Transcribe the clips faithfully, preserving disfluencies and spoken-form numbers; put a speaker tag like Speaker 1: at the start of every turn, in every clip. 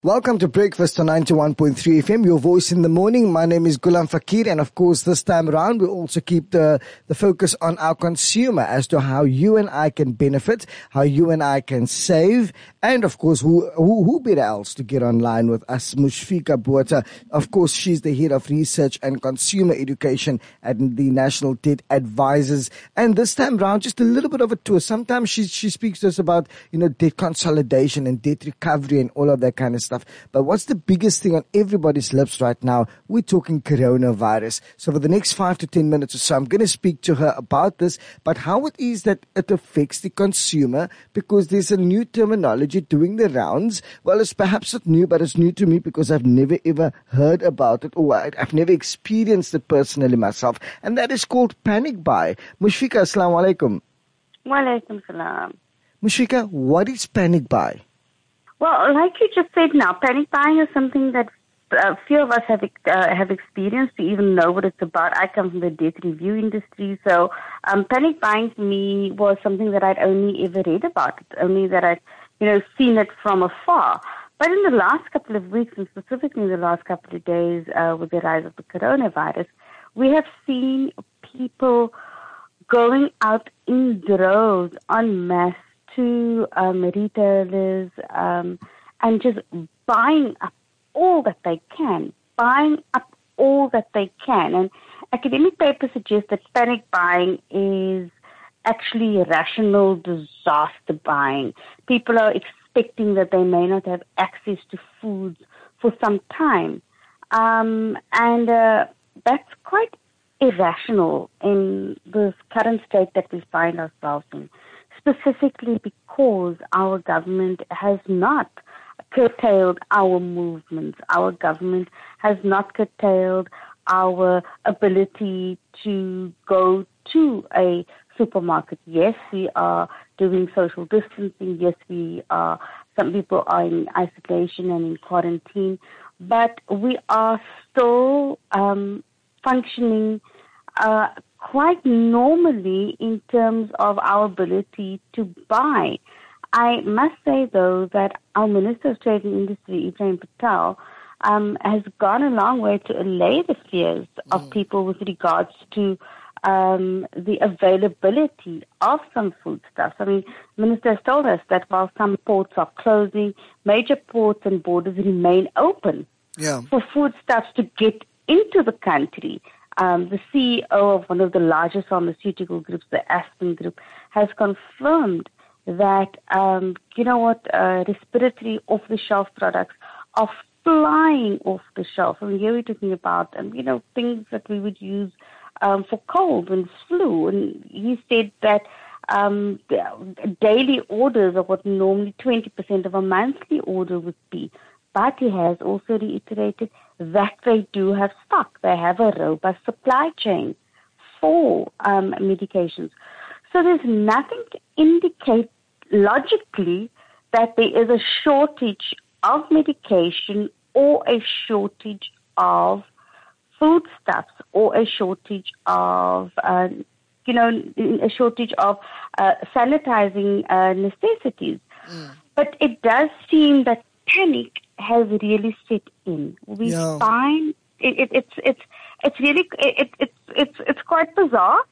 Speaker 1: Welcome to Breakfast on ninety-one point three F M, your voice in the morning. My name is Gulam Fakir, and of course this time around we also keep the, the focus on our consumer as to how you and I can benefit, how you and I can save, and of course who who, who better else to get online with us, Mushfiqah Botha. Of course, she's the head of research and consumer education at the National Debt Advisors. And this time around, just a little bit of a tour. Sometimes she she speaks to us about, you know, debt consolidation and debt recovery and all of that kind of stuff. Stuff. But what's the biggest thing on everybody's lips right now? We're talking coronavirus. So for the next five to ten minutes or so, I'm going to speak to her about this, but how it is that it affects the consumer, because there's a new terminology doing the rounds. Well, it's perhaps not new, but it's new to me because I've never ever heard about it, or I've never experienced it personally myself, and that is called panic buy. Mushfiqah, assalamu alaikum.
Speaker 2: Wa alaikum salam.
Speaker 1: Mushfiqah, what is panic buy?
Speaker 2: Well, like you just said now, panic buying is something that a few of us have uh, have experienced to even know what it's about. I come from the debt review industry, so um, panic buying for me was something that I'd only ever read about, it, only that I'd you know seen it from afar. But in the last couple of weeks, and specifically in the last couple of days, uh, with the rise of the coronavirus, we have seen people going out in droves en masse to um, retailers um, and just buying up all that they can, buying up all that they can. And academic papers suggest that panic buying is actually irrational disaster buying. People are expecting that they may not have access to foods for some time. Um, and uh, that's quite irrational in this current state that we find ourselves in, specifically because our government has not curtailed our movements. Our government has not curtailed our ability to go to a supermarket. Yes, we are doing social distancing. Yes, we are. Some people are in isolation and in quarantine, but we are still um, functioning uh, quite normally in terms of our ability to buy. I must say, though, that our Minister of Trade and Industry, Ebrahim Patel, um, has gone a long way to allay the fears mm. of people with regards to um, the availability of some foodstuffs. I mean, the Minister has told us that while some ports are closing, major ports and borders remain open yeah. for foodstuffs to get into the country. Um, the C E O of one of the largest pharmaceutical groups, the Aspen Group, has confirmed that, um, you know what, uh, respiratory off-the-shelf products are flying off the shelf. And here we're talking about, um, you know, things that we would use um, for cold and flu. And he said that um, daily orders are what normally twenty percent of a monthly order would be. But he has also reiterated that they do have stock. They have a robust supply chain for um, medications. So there's nothing to indicate logically that there is a shortage of medication or a shortage of foodstuffs or a shortage of, uh, you know, a shortage of uh, sanitizing uh, necessities. Mm. But it does seem that panic has really set in. We yeah. find it, it, it's it's it's really it, it, it's it's it's quite bizarre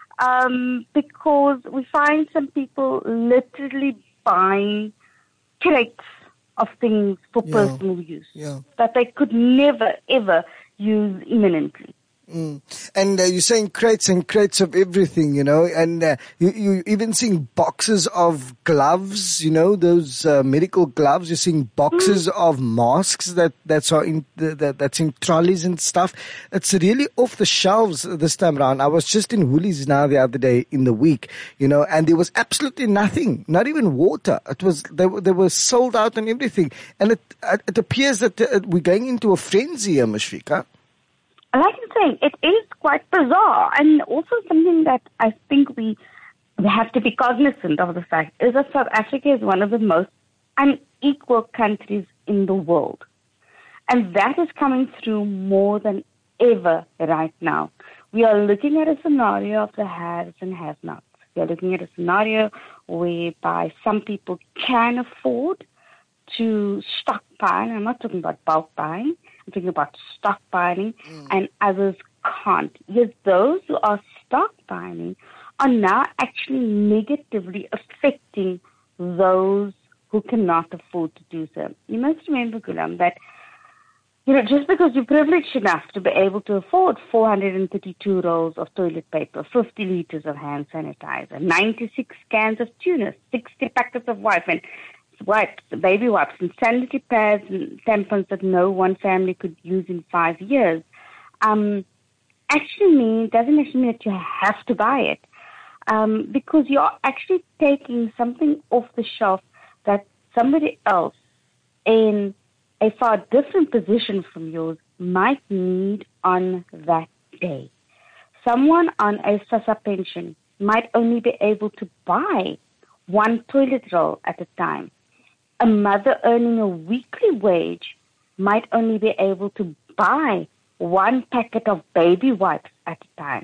Speaker 2: um, because we find some people literally buying crates of things for yeah. personal use yeah. that they could never ever use imminently.
Speaker 1: Mm. And uh, you're saying crates and crates of everything, you know, and uh, you, you even seeing boxes of gloves, you know, those uh, medical gloves. You're seeing boxes mm. of masks that that's are in the, that that's in trolleys and stuff. It's really off the shelves this time around. I was just in Woolies now the other day in the week, you know, and there was absolutely nothing, not even water. It was they were they were sold out and everything, and it it appears that uh, we're going into a frenzy here, Mushfiqah.
Speaker 2: Like I'm saying, it is quite bizarre, and also something that I think we have to be cognizant of the fact is that South Africa is one of the most unequal countries in the world. And that is coming through more than ever right now. We are looking at a scenario of the haves and have-nots. We are looking at a scenario whereby some people can afford to stockpile. I'm not talking about bulk buying. I'm talking about stockpiling, mm. and others can't. Yes, those who are stockpiling are now actually negatively affecting those who cannot afford to do so. You must remember, Gulam, that you know, just because you're privileged enough to be able to afford four hundred thirty-two rolls of toilet paper, fifty liters of hand sanitizer, ninety-six cans of tuna, sixty packets of wipes, and wipes, baby wipes, and sanitary pads and tampons that no one family could use in five years, um, actually mean, doesn't actually mean that you have to buy it. Um, because you're actually taking something off the shelf that somebody else in a far different position from yours might need on that day. Someone on a SASSA pension might only be able to buy one toilet roll at a time. A mother earning a weekly wage might only be able to buy one packet of baby wipes at a time.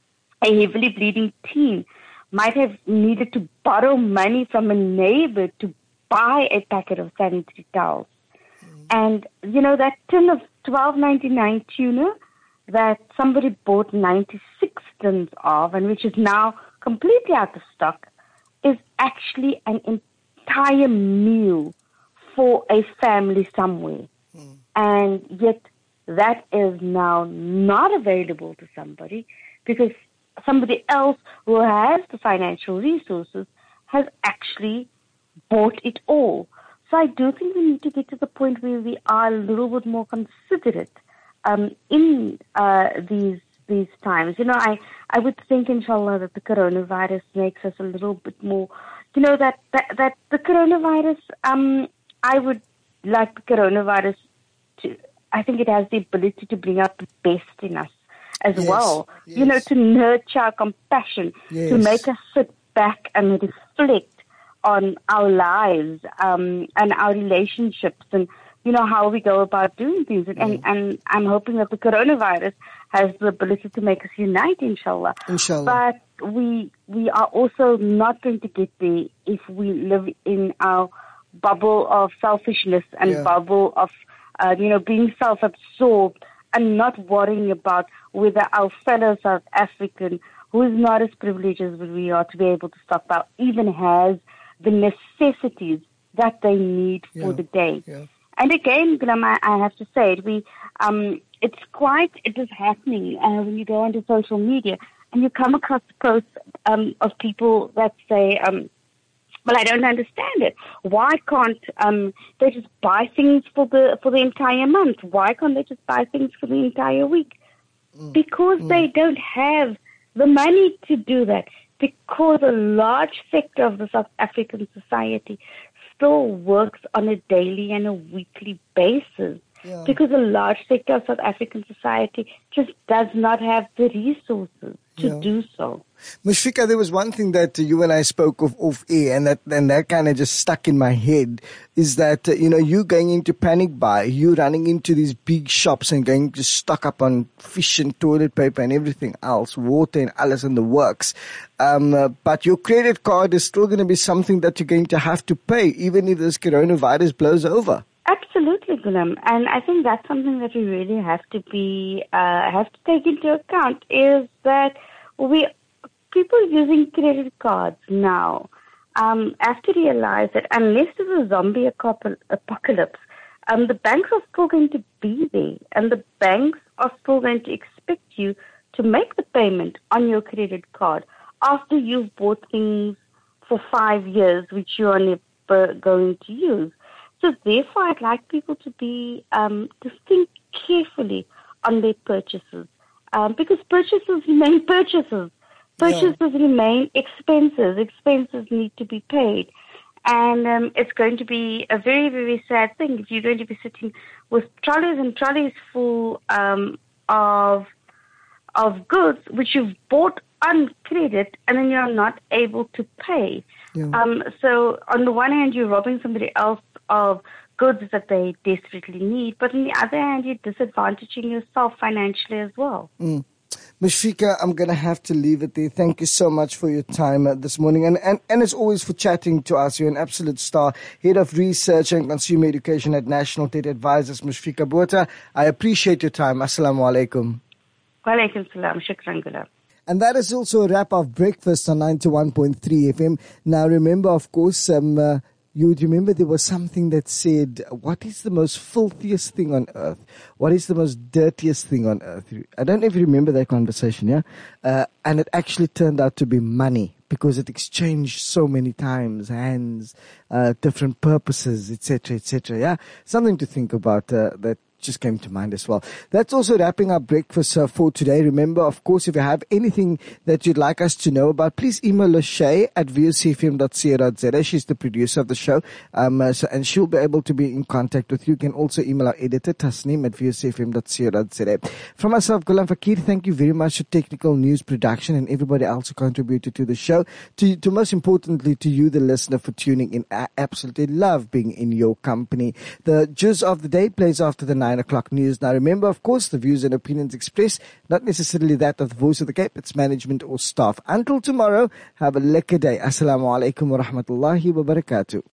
Speaker 2: A heavily bleeding teen might have needed to borrow money from a neighbor to buy a packet of sanitary towels. Mm. And, you know, that tin of twelve ninety-nine tuna that somebody bought ninety-six tins of and which is now completely out of stock is actually an entire meal for a family somewhere. Mm. And yet that is now not available to somebody because somebody else who has the financial resources has actually bought it all. So I do think we need to get to the point where we are a little bit more considerate um, in uh, these these times. You know, I, I would think, inshallah, that the coronavirus makes us a little bit more, you know, that, that, that the coronavirus, um, I would like the coronavirus to, I think it has the ability to bring out the best in us as yes, well, yes. you know, to nurture our compassion, yes. to make us sit back and reflect on our lives um, and our relationships and, you know, how we go about doing things. And, mm. and, and I'm hoping that the coronavirus has the ability to make us unite, inshallah.
Speaker 1: Inshallah.
Speaker 2: But we, we are also not going to get there if we live in our bubble of selfishness and yeah. bubble of, uh, you know, being self-absorbed and not worrying about whether our fellow South African, who is not as privileged as we are to be able to stockpile, even has the necessities that they need yeah. for the day.
Speaker 1: Yeah.
Speaker 2: And again, Gulam, I, I have to say it, we, um, it's quite disheartening uh, when you go onto social media and you come across posts um, of people that say, um, well, I don't understand it. Why can't um, they just buy things for the for the entire month? Why can't they just buy things for the entire week? Mm. Because mm. they don't have the money to do that. Because a large sector of the South African society still works on a daily and a weekly basis. Yeah. Because a large sector of South African society just does not have the resources to yeah. do so.
Speaker 1: Mushfiqah, there was one thing that you and I spoke of off air, and that and that kind of just stuck in my head, is that, uh, you know, you going into panic buy, you running into these big shops and going to stock up on fish and toilet paper and everything else, water and alles in the works. Um, uh, but your credit card is still going to be something that you're going to have to pay, even if this coronavirus blows over.
Speaker 2: Absolutely, Gulam. And I think that's something that we really have to be, uh, have to take into account, is that we, people using credit cards now, um, have to realize that unless there's a zombie apocalypse, um, the banks are still going to be there, and the banks are still going to expect you to make the payment on your credit card after you've bought things for five years, which you are never going to use. So therefore, I'd like people to be um, to think carefully on their purchases, um, because purchases remain purchases. Purchases yeah. remain expenses. Expenses need to be paid, and um, it's going to be a very, very sad thing if you're going to be sitting with trolleys and trolleys full um, of of goods which you've bought on credit, and then you're not able to pay. Yeah. Um, so on the one hand, you're robbing somebody else of goods that they desperately need, but on the other hand, you're disadvantaging yourself financially as well.
Speaker 1: Mm. Mushfiqah, I'm going to have to leave it there. Thank you so much for your time uh, this morning. And, and, and as always, for chatting to us. You're an absolute star. Head of Research and Consumer Education at National Debt Advisors, Mushfiqah Botha. I appreciate your time. Assalamu alaikum.
Speaker 2: Wa alaikum salam. Shukran, Ghulam.
Speaker 1: And that is also a wrap of Breakfast on ninety-one point three F M. Now, remember, of course, um, uh, you would remember there was something that said, what is the most filthiest thing on earth? What is the most dirtiest thing on earth? I don't know if you remember that conversation, yeah? Uh, and it actually turned out to be money, because it exchanged so many times, hands, uh, different purposes, et cetera, et cetera, yeah? Something to think about uh, that just came to mind as well. That's also wrapping up Breakfast uh, for today. Remember, of course, if you have anything that you'd like us to know about, please email Lachey at v o c f m dot co dot z a. She's the producer of the show, um, uh, so, and she'll be able to be in contact with you. You can also email our editor, Tasneem, at v o c f m dot co dot z a. From myself, Ghulam Fakir, thank you very much for technical news production and everybody else who contributed to the show. To, to most importantly, to you, the listener, for tuning in. I absolutely love being in your company. The Juz of the Day plays after the night nine o'clock news. Now remember, of course, the views and opinions expressed, not necessarily that of the Voice of the Cape, it's management or staff. Until tomorrow, have a lekker day. Assalamu alaikum wa rahmatullahi wa barakatuh.